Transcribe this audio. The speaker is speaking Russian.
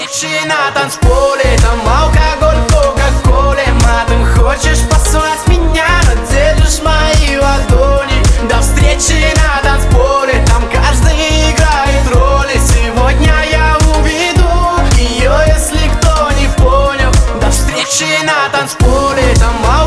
встречи на танцполе, там алкоголь, кока-коле. Матом хочешь послать меня, но держишь мои ладони. До встречи на танцполе, там каждый играет роли. Сегодня я уведу ее, если кто не понял. До встречи на танцполе, там